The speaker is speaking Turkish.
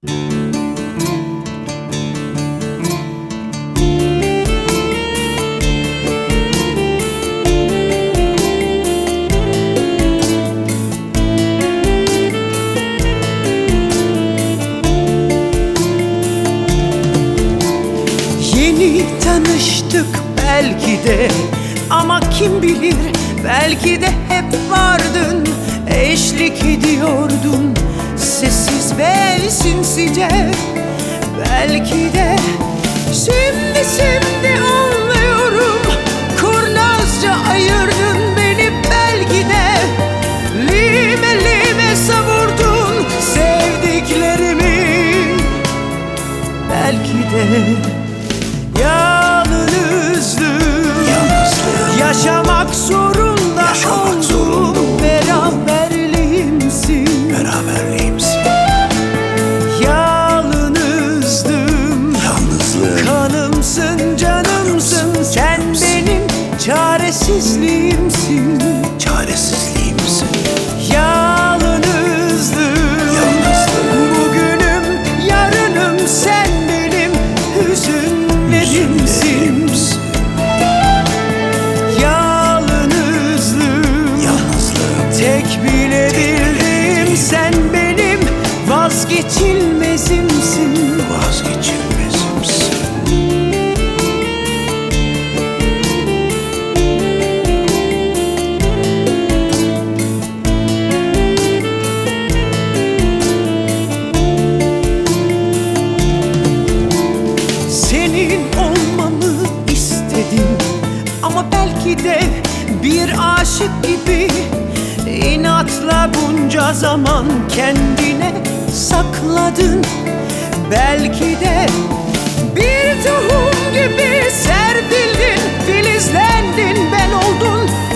Yeni tanıştık belki de, ama kim bilir, belki de hep vardın, eşlik ediyordun sessiz ve sinsice. Belki de şimdi anlıyorum, kurnazca ayırdın beni. Belki de lime lime savurdun sevdiklerimi. Belki de yalnızlığım yaşamak zorunda oldum. Beraberliğimsin. Yalnızlığım kanımsın, canımsın. Sen benim çaresizliğimsin. Yalnızlığım bugünüm, yarınım. Sen benim hüzünlerimsin. Tek bilebildim, sen benim vazgeçilmezimsin. Senin olmamı istedim, ama belki de bir aşık gibi İnatla bunca zaman kendine sakladın. Belki de bir tohum gibi serpildin, filizlendin, ben oldun